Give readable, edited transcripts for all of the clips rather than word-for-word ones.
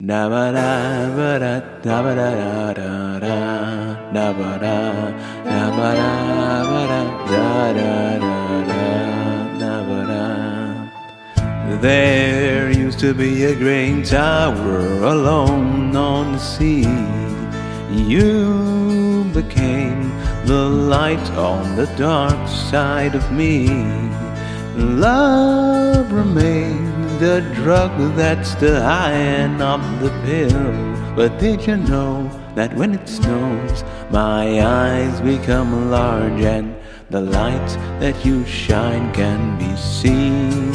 Da ba da ba da da ba da da da da ba da da ba da ba da da da da da ba da. There used to be a great tower alone on the sea. You became the light on the dark side of me. Love remained the drug that's the high end of the pill. But did you know that when it snows, my eyes become large and the light that you shine can be seen?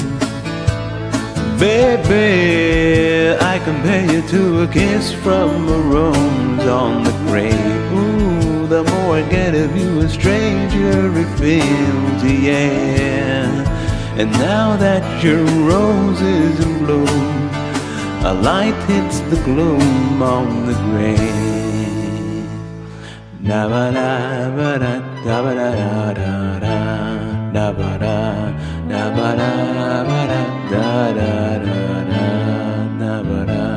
Baby, I compare you to a kiss from a rose on the grave. Ooh, the more I get of you, a stranger it feels, yeah. And now that your rose is in bloom, a light hits the gloom on the grave. Da ba da ba da da ba da da da da ba da da ba da ba da da da da da ba da.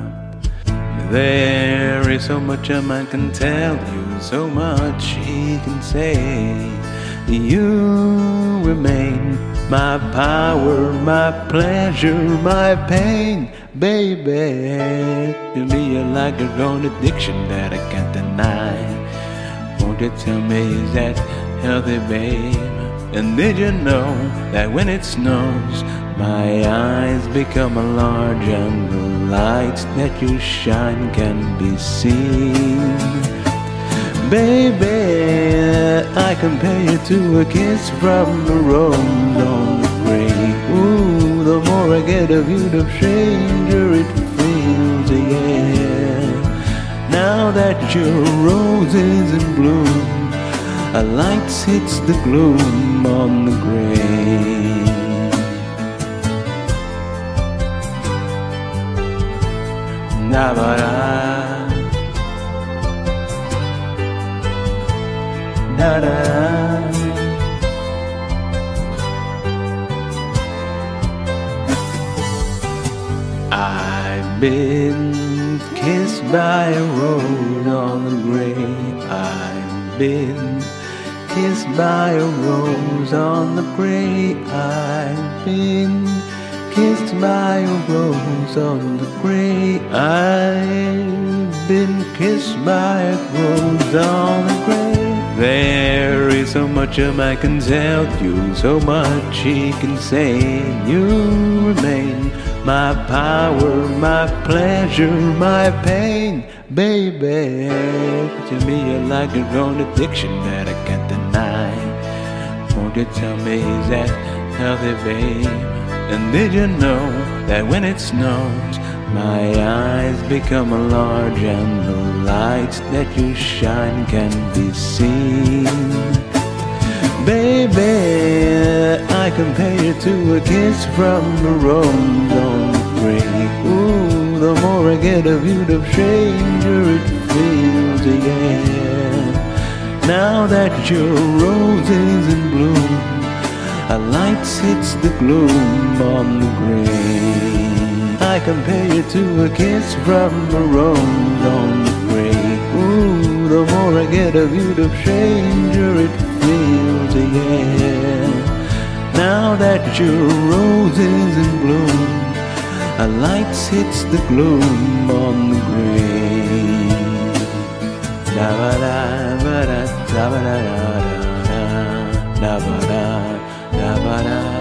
There is so much a man can tell you, so much he can say. You remain my power, my pleasure, my pain, baby. To me you're like a grown addiction that I can't deny. Won't you tell me, is that healthy, babe? And did you know that when it snows, my eyes become large and the light that you shine can be seen? Baby, I compare you to a kiss from a rose on the grave. Ooh, the more I get of you, the stranger it feels, yeah. Now that your rose is in bloom, a light hits the gloom on the grave. Da ba da. Da da. I've been kissed by a rose on the grave. I've been kissed by a rose on the grave. I've been kissed by a rose on the grave. I've been kissed by a rose on the grave. There is so much a man can tell you, so much he can say. You remain my power, my pleasure, my pain, baby. To me you're like a grown addiction that I can't deny. Won't you tell me, is that healthy, babe? And did you know that when it snows, my eyes become large and the light that you shine can be seen? Baby, I compare you to a kiss from a rose on the grave. Ooh, the more I get of you, the stranger it feels, yeah. Now that your rose is in bloom, a light hits the gloom on the grave. I compare you to a kiss from a rose on the grave. Ooh, the more I get of you, the stranger it feels, yeah. Now that your rose is in bloom, a light hits the gloom on the grave. Da ba da ba da da ba da da da da ba da da ba da.